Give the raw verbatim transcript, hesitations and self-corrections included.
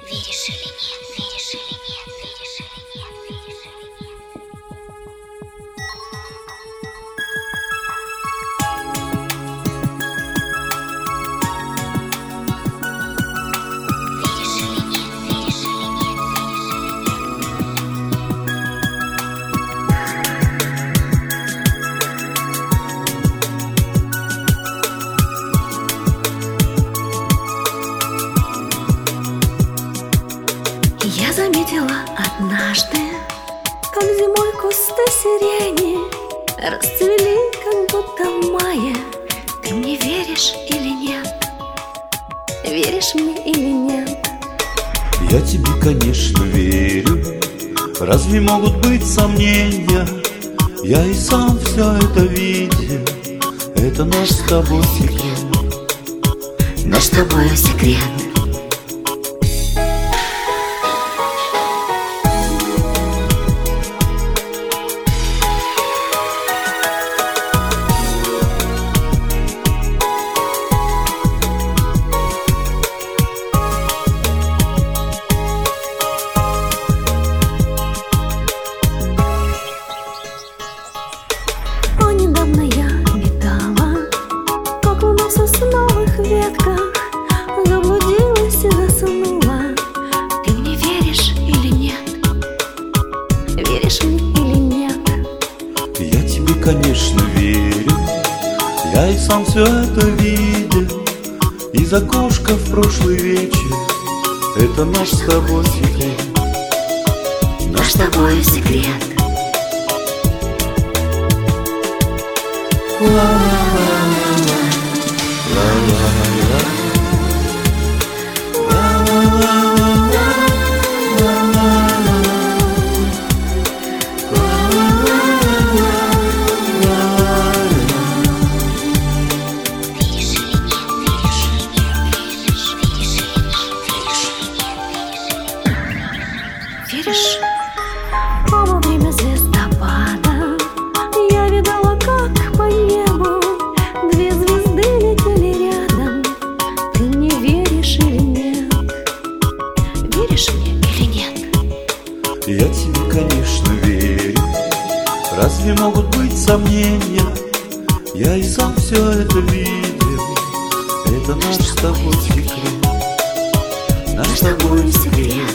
Веришь или нет, веришь или нет, веришь или нет, веришь или Я заметила однажды, как зимой кусты сирени расцвели, как будто в мае. Ты мне веришь или нет? Веришь мне или нет? Я тебе, конечно, верю. Разве могут быть сомнения? Я и сам все это видел. Это наш с тобой секрет. Наш с тобой секрет. Недавно я метала, как у нас в сосновых ветках, заблудилась и заснула. Ты мне веришь или нет? Веришь мне или нет? Я тебе, конечно, верю. Я и сам все это видел. Из окошка в прошлый вечер. Это наш с тобой секрет. Наш с тобой секрет. Веришь? А во время звездопада я видела, как по небу две звезды летели рядом. Ты мне веришь или нет? Веришь мне или нет? Я тебе, конечно, верю. Разве могут быть сомнения? Я и сам все это видел. Это наш с тобой секрет. Наш с тобой секрет.